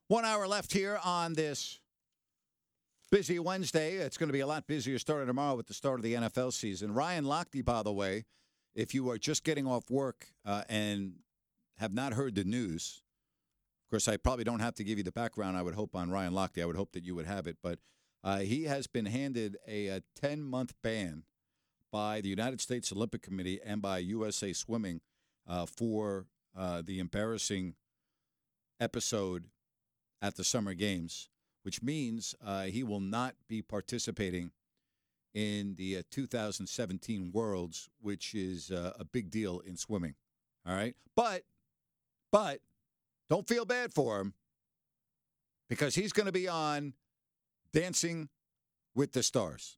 1 hour left here on this busy Wednesday. It's going to be a lot busier starting tomorrow with the start of the NFL season. Ryan Lochte, by the way, if you are just getting off work and have not heard the news, of course, I probably don't have to give you the background, I would hope, on Ryan Lochte. I would hope that you would have it. But he has been handed a 10-month ban by the United States Olympic Committee and by USA Swimming for the embarrassing episode at the Summer Games, which means he will not be participating in the 2017 Worlds, which is a big deal in swimming. All right? But don't feel bad for him because he's going to be on Dancing with the Stars.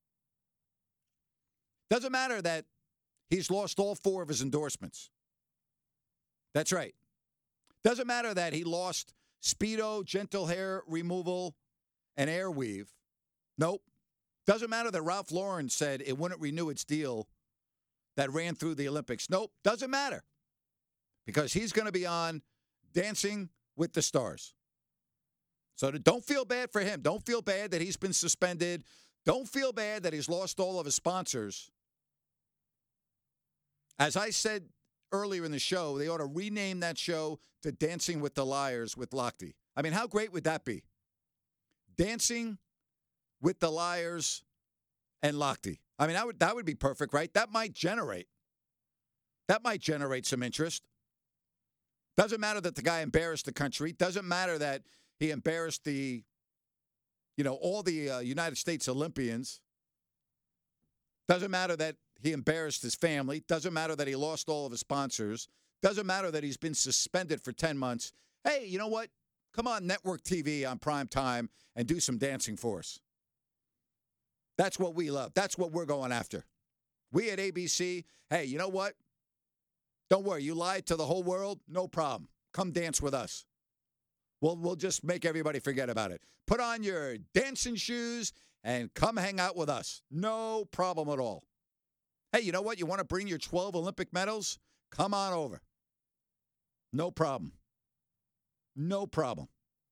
Doesn't matter that he's lost all 4 of his endorsements. That's right. Doesn't matter that he lost Speedo, gentle hair removal, and air weave. Nope. Doesn't matter that Ralph Lauren said it wouldn't renew its deal that ran through the Olympics. Nope. Doesn't matter. Because he's going to be on Dancing with the Stars. So don't feel bad for him. Don't feel bad that he's been suspended. Don't feel bad that he's lost all of his sponsors. As I said earlier in the show, they ought to rename that show to Dancing with the Liars with Lochte. I mean, how great would that be? Dancing with the Liars and Lochte. I mean, that would be perfect, right? That might generate some interest. Doesn't matter that the guy embarrassed the country. Doesn't matter that he embarrassed all the United States Olympians. Doesn't matter that he embarrassed his family. Doesn't matter that he lost all of his sponsors. Doesn't matter that he's been suspended for 10 months. Hey, you know what? Come on network TV on prime time and do some dancing for us. That's what we love. That's what we're going after. We at ABC, hey, you know what? Don't worry. You lied to the whole world? No problem. Come dance with us. We'll just make everybody forget about it. Put on your dancing shoes and come hang out with us. No problem at all. Hey, you know what? You want to bring your 12 Olympic medals? Come on over. No problem. No problem.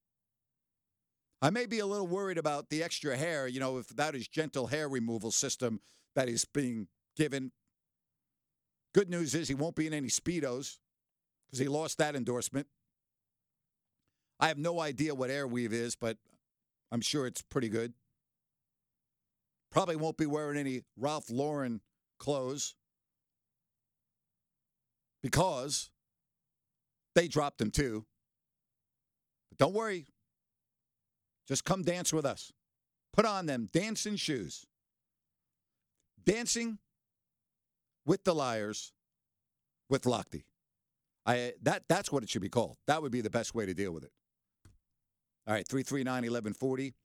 I may be a little worried about the extra hair, if that is gentle hair removal system that is being given. Good news is he won't be in any Speedos because he lost that endorsement. I have no idea what Airweave is, but I'm sure it's pretty good. Probably won't be wearing any Ralph Lauren clothes because they dropped them too. But don't worry. Just come dance with us. Put on them dancing shoes. Dancing with the Liars with Lochte. That's what it should be called. That would be the best way to deal with it. All right, 339-1140,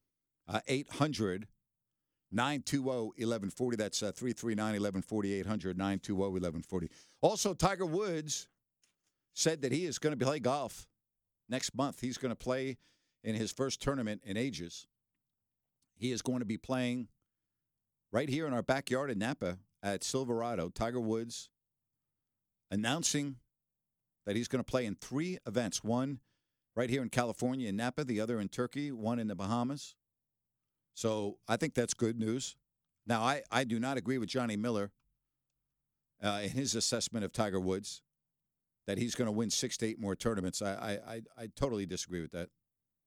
800-920-1140. That's 339-1140, 800-920-1140. Also, Tiger Woods said that he is going to play golf next month. He's going to play in his first tournament in ages. He is going to be playing right here in our backyard in Napa at Silverado. Tiger Woods announcing that he's going to play in 3 events. One right here in California in Napa, the other in Turkey, one in the Bahamas. So I think that's good news. Now, I do not agree with Johnny Miller in his assessment of Tiger Woods, that he's going to win 6 to 8 more tournaments. I totally disagree with that.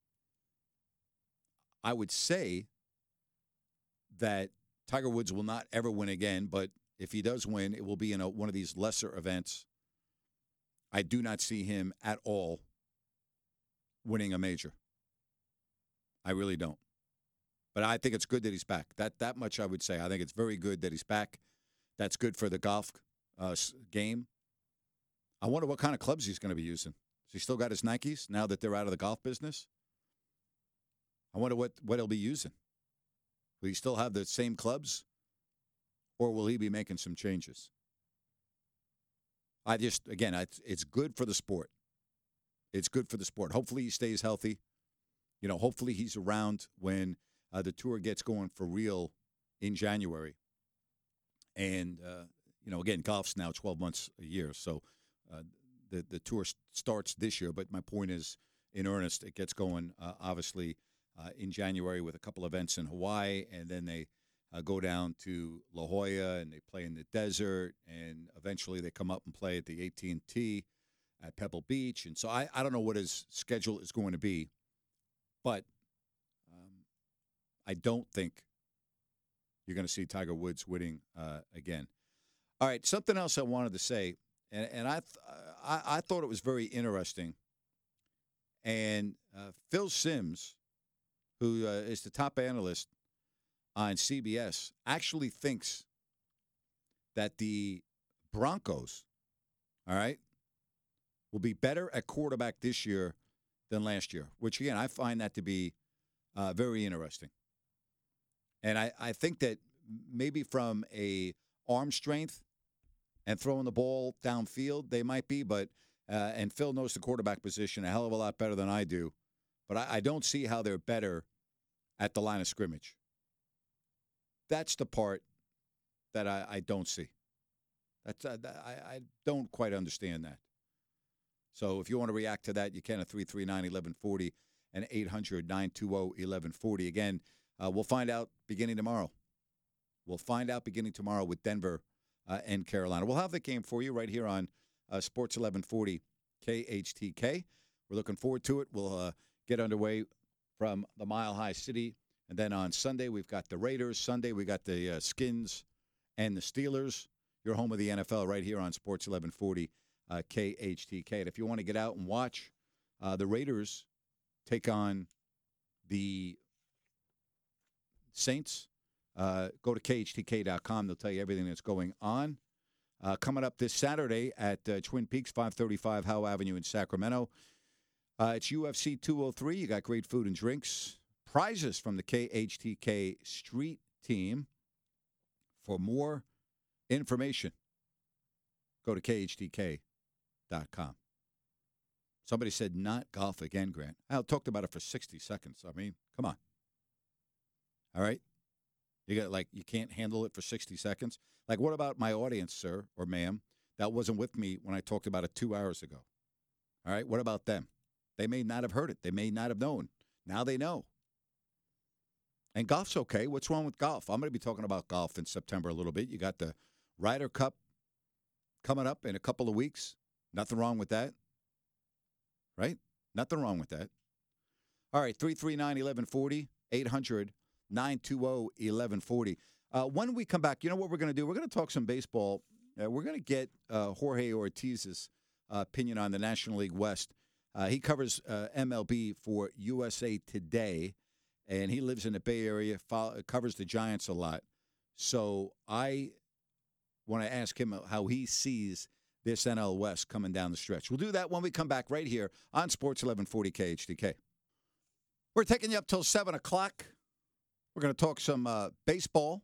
I would say that Tiger Woods will not ever win again, but if he does win, it will be in one of these lesser events. I do not see him at all winning a major. I really don't. But I think it's good that he's back. That much I would say. I think it's very good that he's back. That's good for the golf game. I wonder what kind of clubs he's going to be using. Has he still got his Nikes now that they're out of the golf business? I wonder what he'll be using. Will he still have the same clubs? Or will he be making some changes? It's good for the sport. It's good for the sport. Hopefully he stays healthy. Hopefully he's around when the tour gets going for real in January. And, again, golf's now 12 months a year. So the tour starts this year. But my point is, in earnest. It gets going, obviously, in January with a couple events in Hawaii, and then they go down to La Jolla and they play in the desert, and eventually they come up and play at the AT&T at Pebble Beach. And so I don't know what his schedule is going to be, but I don't think you're going to see Tiger Woods winning again. All right, something else I wanted to say, and I thought it was very interesting. And Phil Simms, who is the top analyst on CBS, actually thinks that the Broncos, all right, will be better at quarterback this year than last year, which, again, I find that to be very interesting. And I think that maybe from a arm strength and throwing the ball downfield, they might be, but and Phil knows the quarterback position a hell of a lot better than I do, but I don't see how they're better at the line of scrimmage. That's the part that I don't see. I don't quite understand that. So if you want to react to that, you can at 339-1140 and 800-920-1140. Again, we'll find out beginning tomorrow. We'll find out beginning tomorrow with Denver and Carolina. We'll have the game for you right here on Sports 1140 KHTK. We're looking forward to it. We'll get underway from the Mile High City. And then on Sunday, we've got the Raiders. Sunday, we got the Skins and the Steelers. Your home of the NFL right here on Sports 1140 KHTK. And if you want to get out and watch the Raiders take on the Saints, go to KHTK.com. They'll tell you everything that's going on. Coming up this Saturday at Twin Peaks, 535 Howe Avenue in Sacramento. It's UFC 203. You got great food and drinks. Prizes from the KHTK Street Team. For more information, go to KHTK.com. Somebody said not golf again, Grant. I talked about it for 60 seconds. I mean, come on. All right? You can't handle it for 60 seconds? Like, what about my audience, sir or ma'am, that wasn't with me when I talked about it 2 hours ago? All right? What about them? They may not have heard it. They may not have known. Now they know. And golf's okay. What's wrong with golf? I'm going to be talking about golf in September a little bit. You got the Ryder Cup coming up in a couple of weeks. Nothing wrong with that. Right? Nothing wrong with that. All right, 339-1140, 800-920-1140. When we come back, you know what we're going to do? We're going to talk some baseball. We're going to get Jorge Ortiz's opinion on the National League West. He covers MLB for USA Today, and he lives in the Bay Area, covers the Giants a lot. So I want to ask him how he sees this NL West coming down the stretch. We'll do that when we come back right here on Sports 1140 KHTK. We're taking you up till 7 o'clock. We're going to talk some baseball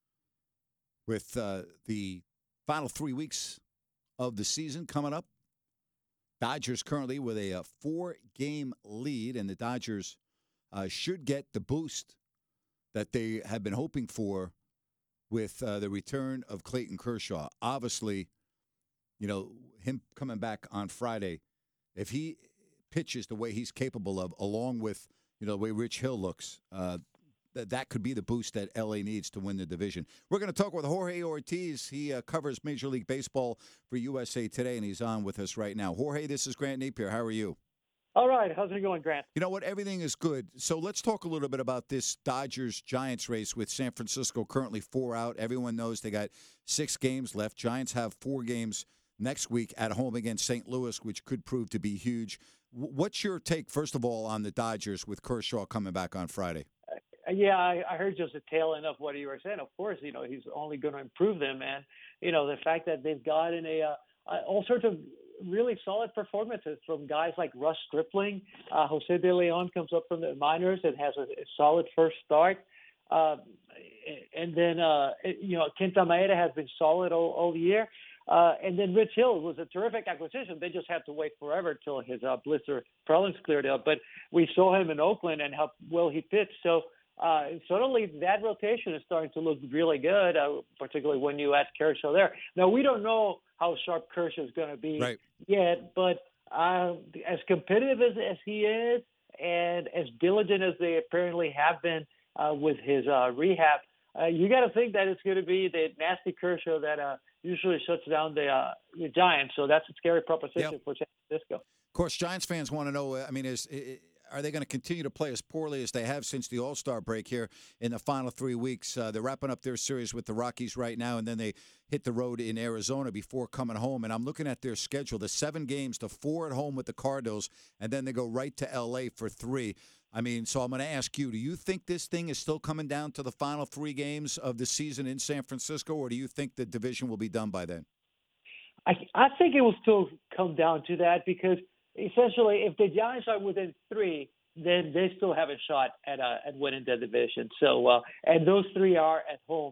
with the final 3 weeks of the season coming up. Dodgers currently with a 4-game lead, and the Dodgers should get the boost that they have been hoping for with the return of Clayton Kershaw. Obviously, you know, him coming back on Friday, if he pitches the way he's capable of, along with, you know, the way Rich Hill looks, that could be the boost that L.A. needs to win the division. We're going to talk with Jorge Ortiz. He covers Major League Baseball for USA Today, and he's on with us right now. Jorge, this is Grant Napier. How are you? All right. How's it going, Grant? You know what? Everything is good. So let's talk a little bit about this Dodgers-Giants race with San Francisco currently 4 out. Everyone knows they got 6 games left. Giants have 4 games next week at home against St. Louis, which could prove to be huge. What's your take, first of all, on the Dodgers with Kershaw coming back on Friday? Yeah, I heard just a tail end of what you were saying. Of course, you know, he's only going to improve them. And, you know, the fact that they've gotten all sorts of really solid performances from guys like Russ Stripling. Jose De Leon comes up from the minors and has a solid first start. And then, you know, Kenta Maeda has been solid all year. And then Rich Hill was a terrific acquisition. They just had to wait forever till his blister problems cleared up. But we saw him in Oakland and how well he pitched. So suddenly that rotation is starting to look really good, particularly when you add Kershaw there. Now, we don't know how sharp Kershaw is going to be yet, but as competitive as he is, and as diligent as they apparently have been with his rehab, you got to think that it's going to be the nasty Kershaw that usually shuts down the Giants. So that's a scary proposition for San Francisco. Of course, Giants fans want to know. I mean, are they going to continue to play as poorly as they have since the All-Star break here in the final 3 weeks? They're wrapping up their series with the Rockies right now, and then they hit the road in Arizona before coming home. And I'm looking at their schedule: the 7 games, the 4 at home with the Cardinals, and then they go right to L.A. for 3. I mean, so I'm going to ask you, do you think this thing is still coming down to the final 3 games of the season in San Francisco, or do you think the division will be done by then? I think it will still come down to that, because essentially if the Giants are within 3, then they still have a shot at winning the division. So, and those 3 are at home.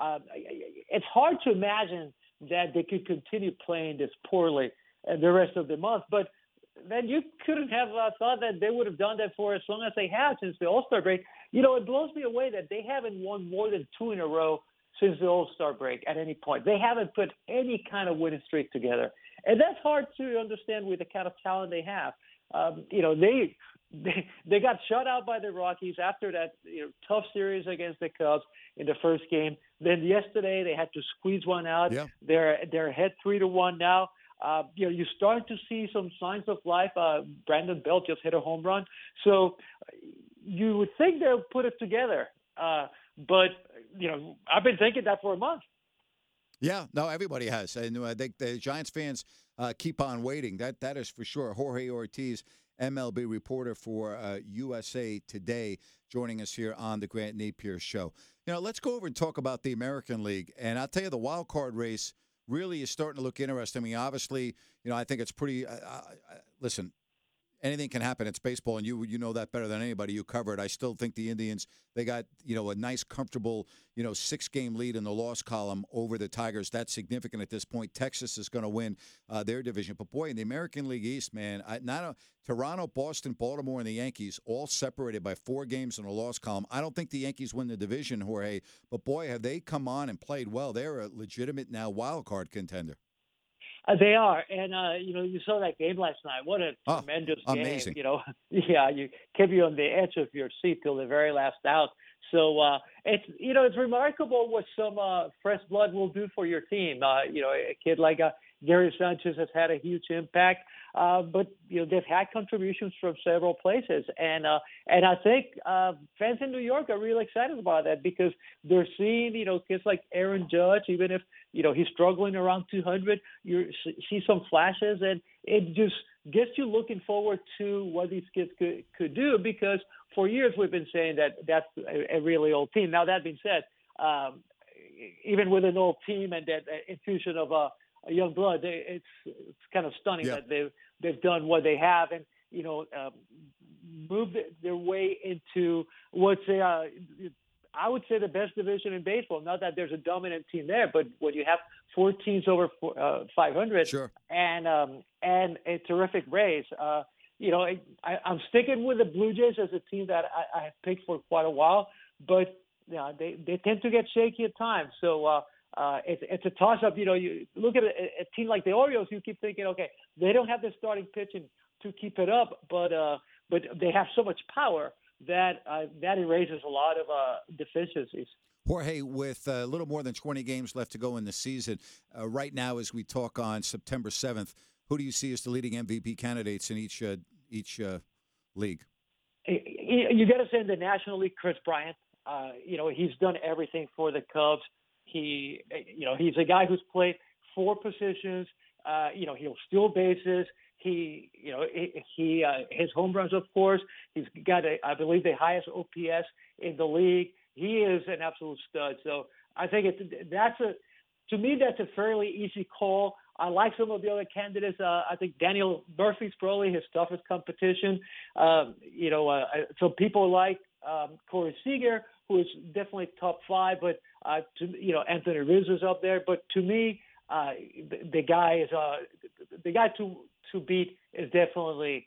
It's hard to imagine that they could continue playing this poorly the rest of the month, but then you couldn't have thought that they would have done that for as long as they have since the All-Star break. You know, it blows me away that they haven't won more than 2 in a row since the All-Star break at any point. They haven't put any kind of winning streak together. And that's hard to understand with the kind of talent they have. You know, they got shut out by the Rockies after that tough series against the Cubs in the first game. Then yesterday they had to squeeze one out. Yeah. They're ahead 3-1 now. You're starting to see some signs of life. Brandon Belt just hit a home run. So you would think they'll put it together. But, I've been thinking that for a month. Yeah, no, everybody has. And the Giants fans keep on waiting. That is for sure. Jorge Ortiz, MLB reporter for USA Today, joining us here on the Grant Napier Show. Let's go over and talk about the American League. And I'll tell you, the wild card race really is starting to look interesting. I mean, obviously, I think it's pretty listen, anything can happen. It's baseball, and you know that better than anybody. You cover it. I still think the Indians, they got, a nice, comfortable, 6-game lead in the loss column over the Tigers. That's significant at this point. Texas is going to win their division. But, boy, in the American League East, man, Toronto, Boston, Baltimore, and the Yankees all separated by 4 games in the loss column. I don't think the Yankees win the division, Jorge, but, boy, have they come on and played well. They're a legitimate now wild card contender. They are, and you saw that game last night. What a tremendous amazing game! You kept you on the edge of your seat till the very last out. So it's remarkable what some fresh blood will do for your team. A kid like Gary Sanchez has had a huge impact, but they've had contributions from several places, and I think fans in New York are really excited about that, because they're seeing kids like Aaron Judge, even if he's struggling around 200, you see some flashes, and it just gets you looking forward to what these kids could do, because for years we've been saying that that's a really old team. Now, that being said, even with an old team and that infusion of a young blood, it's kind of stunning that they've done what they have, and moved their way into what's I would say the best division in baseball. Not that there's a dominant team there, but when you have 4 teams over 500, sure, and a terrific race, I'm sticking with the Blue Jays as a team that I have picked for quite a while, but they tend to get shaky at times. So it's a toss-up. You look at a team like the Orioles, you keep thinking, okay, they don't have the starting pitching to keep it up, but they have so much power that erases a lot of deficiencies. Jorge, with a little more than 20 games left to go in the season, right now as we talk on September 7th, who do you see as the leading MVP candidates in each league? You got to say in the National League, Kris Bryant. He's done everything for the Cubs. He's a guy who's played 4 positions. He'll steal bases. His home runs, of course. He's got, I believe, the highest OPS in the league. He is an absolute stud. So I think to me, that's a fairly easy call. I like some of the other candidates. I think Daniel Murphy's probably his toughest competition. So people like Corey Seager, who is definitely top 5, but Anthony Rizzo is up there. But to me, the guy to beat is definitely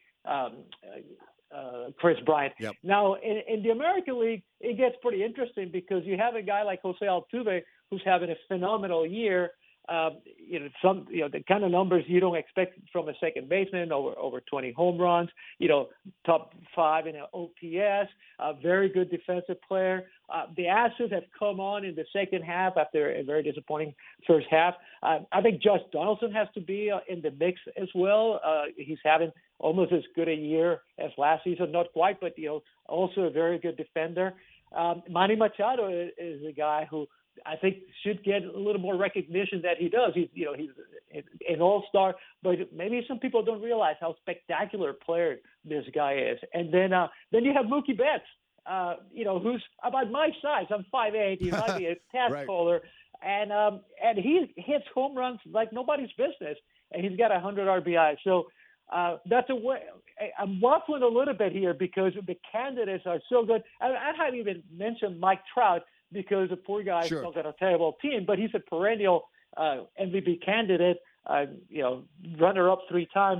Kris Bryant. Yep. Now, in the American League, it gets pretty interesting, because you have a guy like Jose Altuve who's having a phenomenal year. the kind of numbers you don't expect from a second baseman, over 20 home runs, top 5 in OPS, a very good defensive player. The Astros have come on in the second half after a very disappointing first half. I think Josh Donaldson has to be in the mix as well. He's having almost as good a year as last season, not quite, but also a very good defender. Manny Machado is a guy who I think should get a little more recognition that he does. He's an all-star, but maybe some people don't realize how spectacular a player this guy is. And then you have Mookie Betts, who's about my size. I'm 5'8". He might be a tad Right. taller, and he hits home runs like nobody's business, and he's got 100 RBI. So that's a way. I'm waffling a little bit here because the candidates are so good. I haven't even mentioned Mike Trout, because the poor guy Sure. still got a terrible team, but he's a perennial MVP candidate, runner-up 3 times.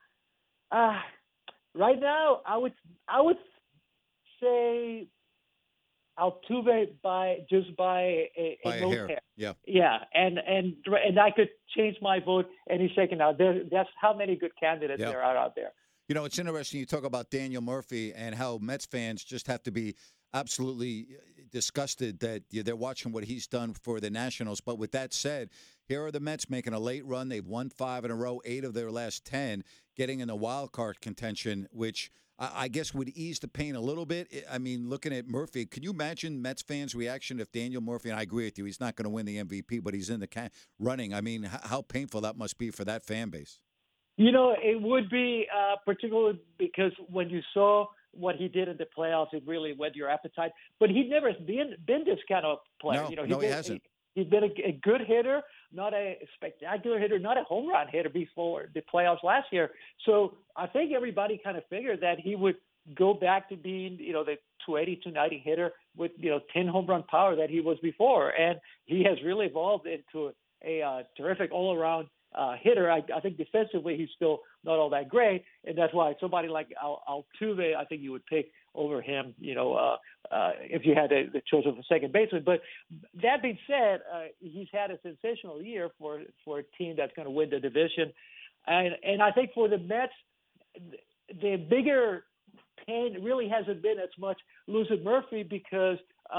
Right now, I would say Altuve by a nose hair. Yeah, and I could change my vote any second now. That's how many good candidates there are out there. It's interesting you talk about Daniel Murphy and how Mets fans just have to be absolutely disgusted that they're watching what he's done for the Nationals. But with that said, here are the Mets making a late run. They've won 5 in a row, 8 of their last 10, getting in the wild card contention, which I guess would ease the pain a little bit. I mean, looking at Murphy, can you imagine Mets fans' reaction if Daniel Murphy, and I agree with you, he's not going to win the MVP, but he's in the running. I mean, how painful that must be for that fan base. It would be, particularly because when you saw what he did in the playoffs, it really whet your appetite. But he'd never been this kind of player. He hasn't. He's been a good hitter, not a spectacular hitter, not a home run hitter before the playoffs last year. So I think everybody kind of figured that he would go back to being, the 280, 290 hitter with, 10 home run power that he was before. And he has really evolved into a terrific all-around hitter. I think defensively he's still not all that great, and that's why somebody like Altuve, I think you would pick over him, if you had the choice of a second baseman. But that being said, he's had a sensational year for a team that's going to win the division. And I think for the Mets, the bigger pain really hasn't been as much losing Murphy because,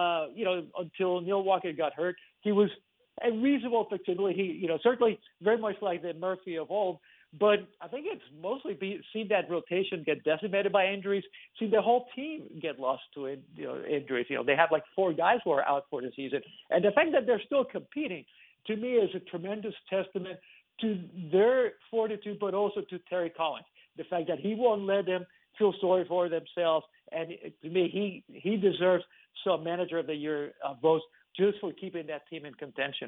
until Neil Walker got hurt, he was a reasonable flexibility. Certainly very much like the Murphy of old. But I think it's mostly seen that rotation get decimated by injuries, seen the whole team get lost to injuries. They have like 4 guys who are out for the season. And the fact that they're still competing, to me, is a tremendous testament to their fortitude, but also to Terry Collins. The fact that he won't let them feel sorry for themselves. And to me, he deserves some Manager of the Year votes just for keeping that team in contention.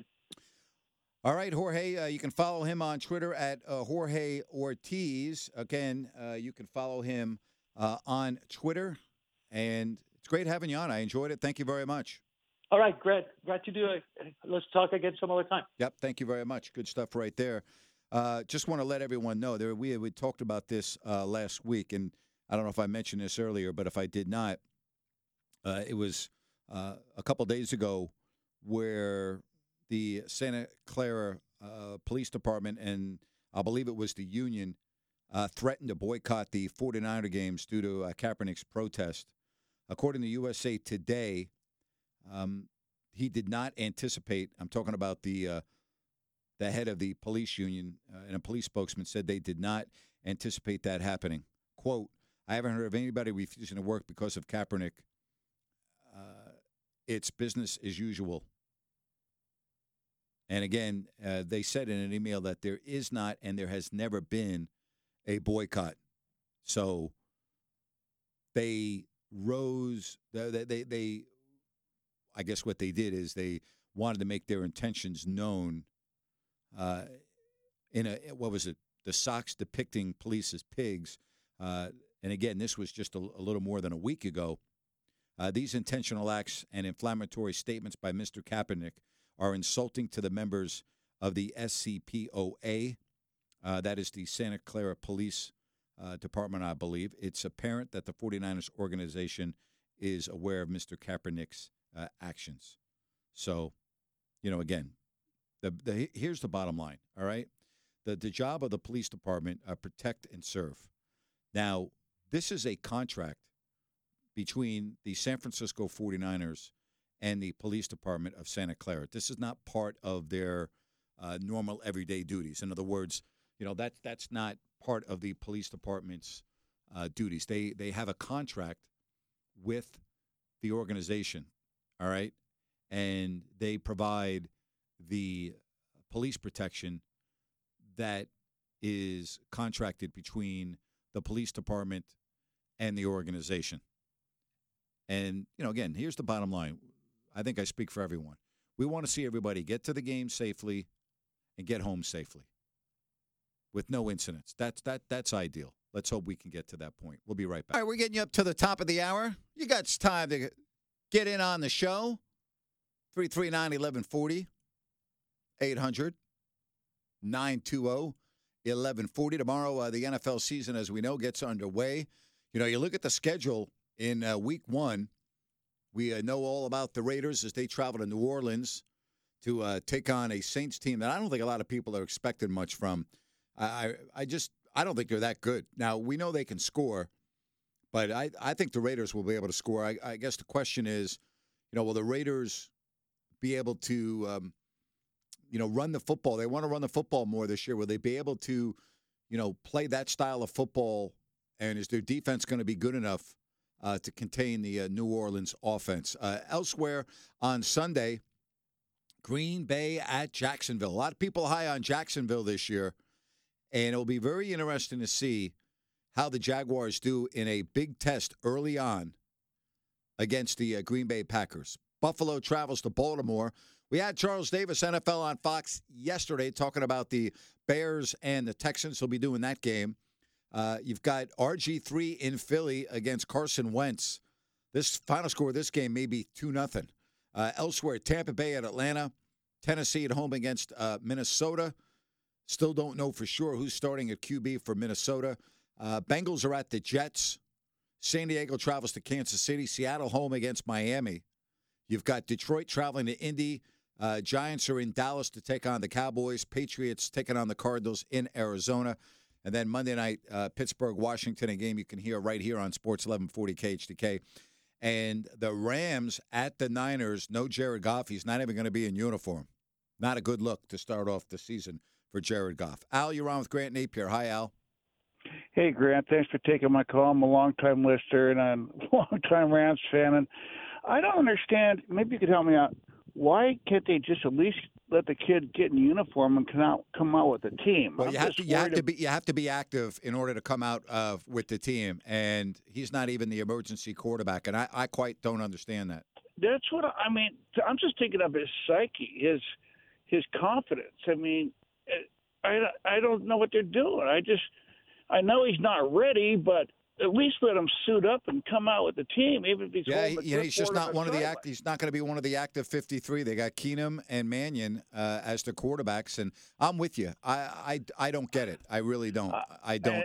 All right, Jorge, you can follow him on Twitter at Jorge Ortiz. Again, you can follow him on Twitter. And it's great having you on. I enjoyed it. Thank you very much. All right, great. Glad to do it. Let's talk again some other time. Yep, thank you very much. Good stuff right there. Just want to let everyone know, we talked about this last week, and I don't know if I mentioned this earlier, but if I did not, it was a couple days ago where the Santa Clara Police Department, and I believe it was the union, threatened to boycott the 49er games due to Kaepernick's protest. According to USA Today, he did not anticipate, I'm talking about the head of the police union, and a police spokesman said they did not anticipate that happening. Quote, I haven't heard of anybody refusing to work because of Kaepernick. It's business as usual. And again, they said in an email that there is not and there has never been a boycott. So they rose. They I guess what they did is they wanted to make their intentions known. What was it? The socks depicting police as pigs. And again, this was just a little more than a week ago. These intentional acts and inflammatory statements by Mr. Kaepernick are insulting to the members of the SCPOA. That is the Santa Clara Police Department, I believe. It's apparent that the 49ers organization is aware of Mr. Kaepernick's actions. So, again, Here's the bottom line, all right? The job of the police department, protect and serve. Now, this is a contract between the San Francisco 49ers and the police department of Santa Clara. This is not part of their normal everyday duties. In other words, that's not part of the police department's duties. They have a contract with the organization, all right? And they provide the police protection that is contracted between the police department and the organization. And, again, here's the bottom line. I think I speak for everyone. We want to see everybody get to the game safely and get home safely with no incidents. That's ideal. Let's hope we can get to that point. We'll be right back. All right, we're getting you up to the top of the hour. You got time to get in on the show. 339-1140, 800-920-1140. Tomorrow, the NFL season, as we know, gets underway. You look at the schedule in week one. We know all about the Raiders as they travel to New Orleans to take on a Saints team that I don't think a lot of people are expecting much from. I don't think they're that good. Now, we know they can score, but I think the Raiders will be able to score. I guess the question is, will the Raiders be able to, run the football? They want to run the football more this year. Will they be able to, play that style of football? And is their defense going to be good enough to contain the New Orleans offense? Elsewhere on Sunday, Green Bay at Jacksonville. A lot of people high on Jacksonville this year. And it'll be very interesting to see how the Jaguars do in a big test early on against the Green Bay Packers. Buffalo travels to Baltimore. We had Charles Davis, NFL on Fox, yesterday talking about the Bears and the Texans. He'll be doing that game. You've got RG3 in Philly against Carson Wentz. This final score of this game may be 2-0. Elsewhere, Tampa Bay at Atlanta. Tennessee at home against Minnesota. Still don't know for sure who's starting at QB for Minnesota. Bengals are at the Jets. San Diego travels to Kansas City. Seattle home against Miami. You've got Detroit traveling to Indy. Giants are in Dallas to take on the Cowboys. Patriots taking on the Cardinals in Arizona. And then Monday night, Pittsburgh, Washington, a game you can hear right here on Sports 1140 KHTK. And the Rams at the Niners, no Jared Goff. He's not even going to be in uniform. Not a good look to start off the season for Jared Goff. Al, you're on with Grant Napier. Hi, Al. Hey, Grant. Thanks for taking my call. I'm a longtime listener and I'm a longtime Rams fan. And I don't understand. Maybe you could help me out. Why can't they just at least let the kid get in uniform and come out with the team? Well, you have to be active in order to come out with the team, and he's not even the emergency quarterback, and I quite don't understand that. That's what I mean. I'm just thinking of his psyche, his confidence. I mean, I don't know what they're doing. I know he's not ready, but at least let him suit up and come out with the team, even if he's he's just not one of the active. He's not going to be one of the active 53. They got Keenum and Mannion as the quarterbacks, and I'm with you. I don't get it. I really don't. I don't.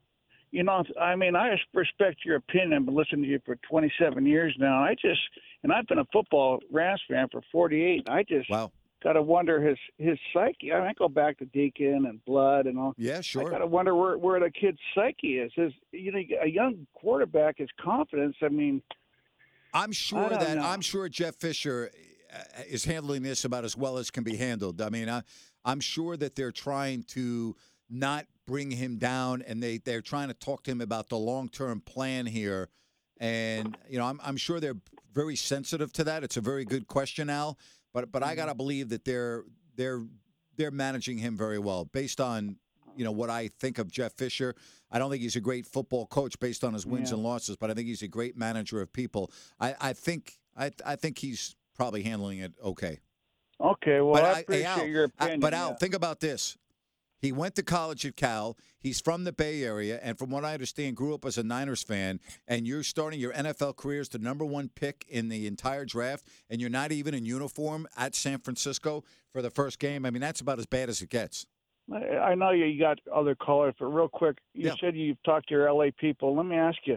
I mean, I respect your opinion. I've been listening to you for 27 years now. I've been a football Rams fan for 48. Wow. Got to wonder his psyche. I go back to Deacon and Blood and all. Yeah, sure. I got to wonder where the kid's psyche is. A young quarterback, his confidence. I mean, I'm sure Jeff Fisher is handling this about as well as can be handled. I mean, I'm sure that they're trying to not bring him down, and they're trying to talk to him about the long-term plan here. And I'm sure they're very sensitive to that. It's a very good question, Al. But I gotta believe that they're managing him very well based on what I think of Jeff Fisher. I don't think he's a great football coach based on his wins and losses, but I think he's a great manager of people. I think he's probably handling it okay. Okay, well, I appreciate your opinion. But Al, think about this. He went to college at Cal. He's from the Bay Area, and from what I understand, grew up as a Niners fan. And you're starting your NFL career as the number one pick in the entire draft, and you're not even in uniform at San Francisco for the first game. I mean, that's about as bad as it gets. I know you got other callers, but real quick, you said you've talked to your LA people. Let me ask you,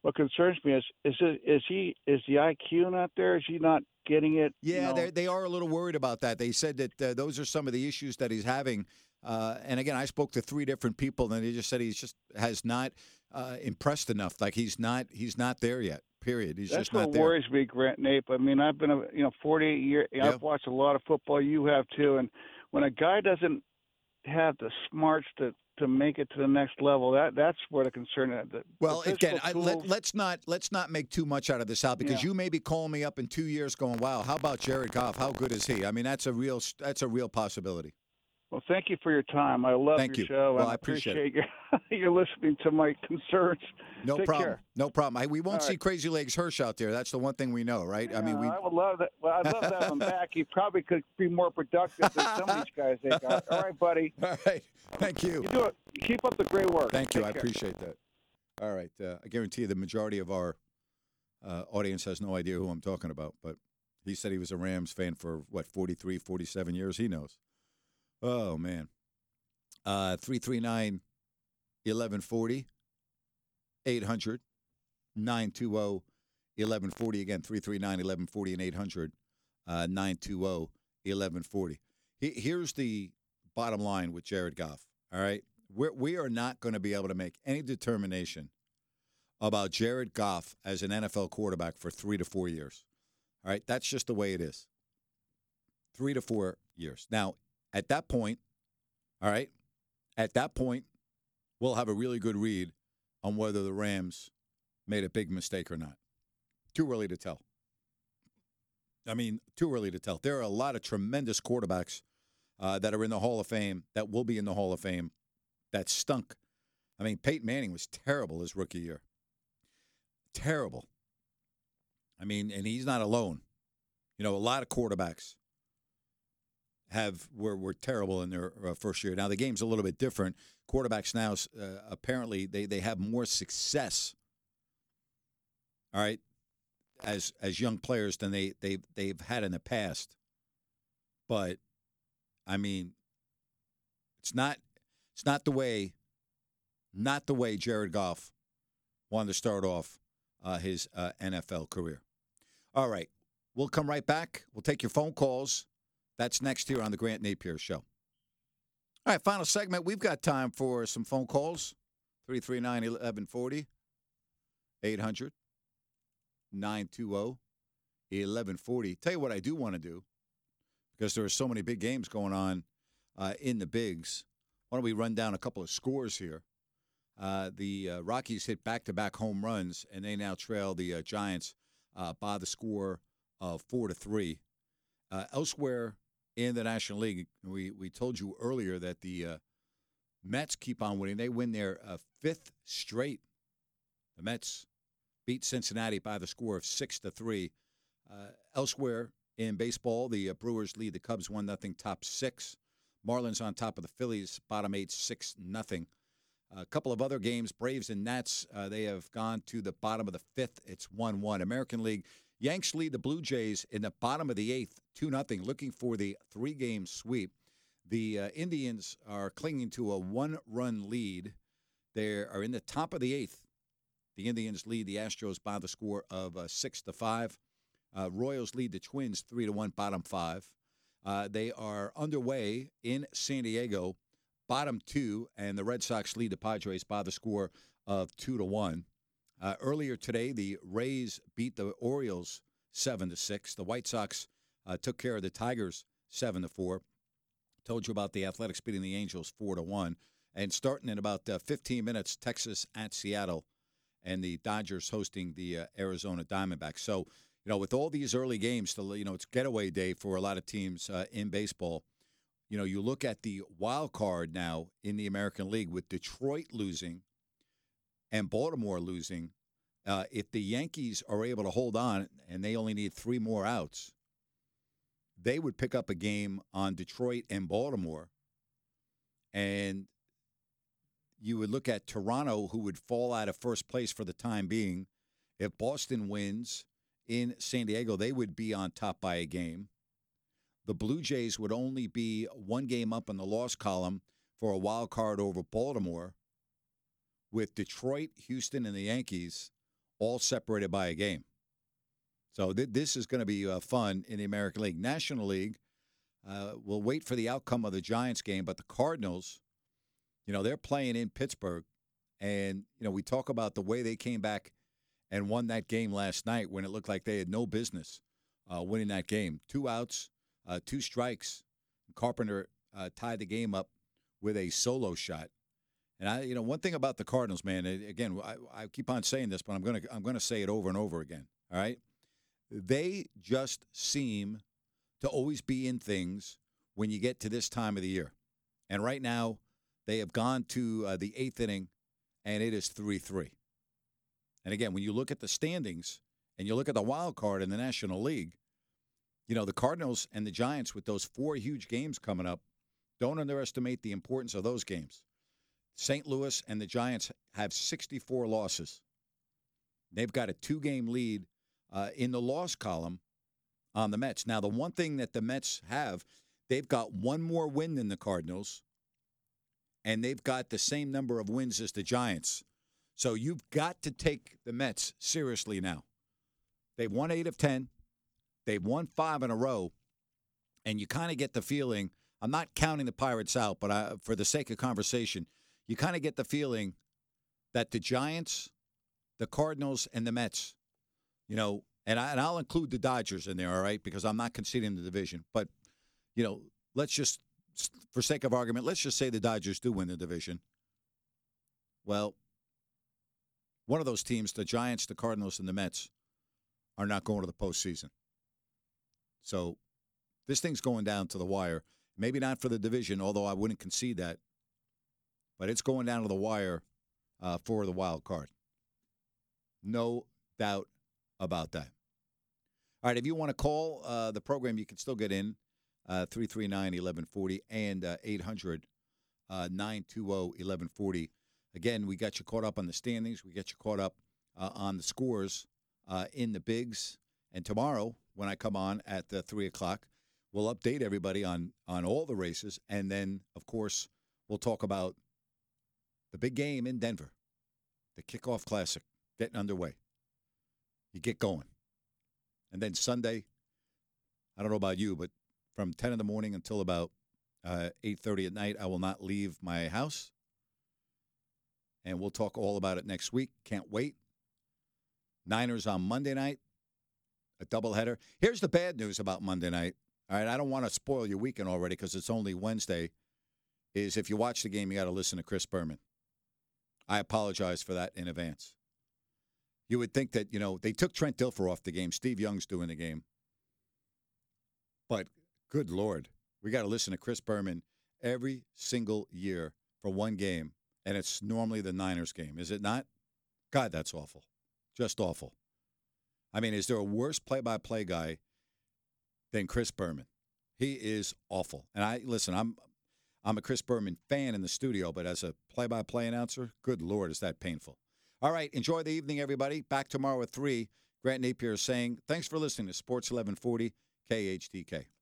what concerns me is the IQ not there? Is he not getting it? Yeah, they are a little worried about that. They said that those are some of the issues that he's having. And again, I spoke to 3 different people, and they just said he just has not impressed enough. Like he's not there yet. Period. He's That's just not what there. worries me, Grant Nape. I mean, I've been 48 years. Yeah. I've watched a lot of football. You have too. And when a guy doesn't have the smarts to make it to the next level, that's where the concern is. Well, again, let's not make too much out of this, Al, because Yeah. you may be calling me up in 2 years, going, "Wow, how about Jared Goff? How good is he?" I mean, that's a real possibility. Well, thank you for your time. I love Thank your you. show, Well, and I I appreciate appreciate your listening to my concerns. No Take problem. care. No problem. We won't All see right. Crazy Legs Hirsch out there. That's the one thing we know, right? Yeah, I mean, I would love that. Well, I'd love to have him back. He probably could be more productive than some of these guys they got. All right, buddy. All right. Thank you. You do it. Keep up the great work. Thank you. Take I care. appreciate that. All right. I guarantee you the majority of our audience has no idea who I'm talking about, but he said he was a Rams fan for, 43, 47 years? He knows. Oh, man. 339-1140, 800-920-1140. Again, 339-1140 and 800-920-1140. Here's the bottom line with Jared Goff, all right? We are not going to be able to make any determination about Jared Goff as an NFL quarterback for 3 to 4 years, all right? That's just the way it is. 3 to 4 years. Now, at that point, all right, we'll have a really good read on whether the Rams made a big mistake or not. Too early to tell. I mean, too early to tell. There are a lot of tremendous quarterbacks that are in the Hall of Fame, that will be in the Hall of Fame, that stunk. I mean, Peyton Manning was terrible his rookie year. Terrible. I mean, and he's not alone. A lot of quarterbacks were terrible in their first year. Now, the game's a little bit different. Quarterbacks now, apparently, they have more success, all right, as young players than they've had in the past. But, I mean, it's not the way Jared Goff wanted to start off his NFL career. All right, we'll come right back. We'll take your phone calls. That's next here on the Grant Napier Show. All right, final segment. We've got time for some phone calls. 339-1140, 800-920-1140. Tell you what I do want to do, because there are so many big games going on in the bigs. Why don't we run down a couple of scores here? The Rockies hit back-to-back home runs, and they now trail the Giants by the score of 4-3. Elsewhere in the National League, we told you earlier that the Mets keep on winning. They win their 5th straight. The Mets beat Cincinnati by the score of 6-3. Elsewhere in baseball, the Brewers lead the Cubs 1-0, top 6. Marlins on top of the Phillies, bottom 8, 6-0. A couple of other games, Braves and Nats, they have gone to the bottom of the 5th. It's 1-1. American League, Yanks lead the Blue Jays in the bottom of the 8th, 2-0, looking for the 3-game sweep. The Indians are clinging to a 1-run lead. They are in the top of the 8th. The Indians lead the Astros by the score of 6-5. Royals lead the Twins 3-1, bottom 5. They are underway in San Diego, bottom 2, and the Red Sox lead the Padres by the score of 2-1. Earlier today, the Rays beat the Orioles 7-6. The White Sox took care of the Tigers 7-4. Told you about the Athletics beating the Angels 4-1. And starting in about 15 minutes, Texas at Seattle, and the Dodgers hosting the Arizona Diamondbacks. So, with all these early games, it's getaway day for a lot of teams in baseball. You look at the wild card now in the American League with Detroit losing and Baltimore losing. If the Yankees are able to hold on and they only need 3 more outs, they would pick up a game on Detroit and Baltimore. And you would look at Toronto, who would fall out of first place for the time being. If Boston wins in San Diego, they would be on top by a game. The Blue Jays would only be 1 game up in the loss column for a wild card over Baltimore, with Detroit, Houston, and the Yankees all separated by a game. So this is going to be fun in the American League. National League, we'll wait for the outcome of the Giants game, but the Cardinals, they're playing in Pittsburgh. And, we talk about the way they came back and won that game last night when it looked like they had no business winning that game. 2 outs, 2 strikes. Carpenter tied the game up with a solo shot. And one thing about the Cardinals, man, again, I keep on saying this, but I'm gonna say it over and over again. All right, they just seem to always be in things when you get to this time of the year. And right now, they have gone to the 8th inning, and it is 3-3. And again, when you look at the standings and you look at the wild card in the National League, the Cardinals and the Giants with those 4 huge games coming up, don't underestimate the importance of those games. St. Louis and the Giants have 64 losses. They've got a 2-game lead in the loss column on the Mets. Now, the one thing that the Mets have, they've got 1 more win than the Cardinals, and they've got the same number of wins as the Giants. So you've got to take the Mets seriously now. They've won 8 of 10. They've won 5 in a row, and you kind of get the feeling, I'm not counting the Pirates out, but for the sake of conversation, you kind of get the that the Giants, the Cardinals, and the Mets, and I'll include the Dodgers in there, all right, because I'm not conceding the division. But, let's just, for sake of argument, let's just say the Dodgers do win the division. Well, one of those teams, the Giants, the Cardinals, and the Mets, are not going to the postseason. So this thing's going down to the wire. Maybe not for the division, although I wouldn't concede that. But it's going down to the wire for the wild card. No doubt about that. All right, if you want to call the program, you can still get in, 339-1140 and 800-920-1140. Again, we got you caught up on the standings. We got you caught up on the scores in the bigs. And tomorrow, when I come on at 3 o'clock, we'll update everybody on all the races. And then, of course, we'll talk about the big game in Denver, the Kickoff Classic, getting underway. You get going. And then Sunday, I don't know about you, but from 10 in the morning until about 8:30 at night, I will not leave my house. And we'll talk all about it next week. Can't wait. Niners on Monday night, a doubleheader. Here's the bad news about Monday night. All right, I don't want to spoil your weekend already because it's only Wednesday, is if you watch the game, you got to listen to Chris Berman. I apologize for that in advance. You would think that, they took Trent Dilfer off the game. Steve Young's doing the game. But good Lord, we got to listen to Chris Berman every single year for one game, and it's normally the Niners game, is it not? God, that's awful. Just awful. I mean, is there a worse play-by-play guy than Chris Berman? He is awful. And I'm a Chris Berman fan in the studio, but as a play-by-play announcer, good Lord, is that painful. All right, enjoy the evening, everybody. Back tomorrow at 3. Grant Napier saying, thanks for listening to Sports 1140 KHTK.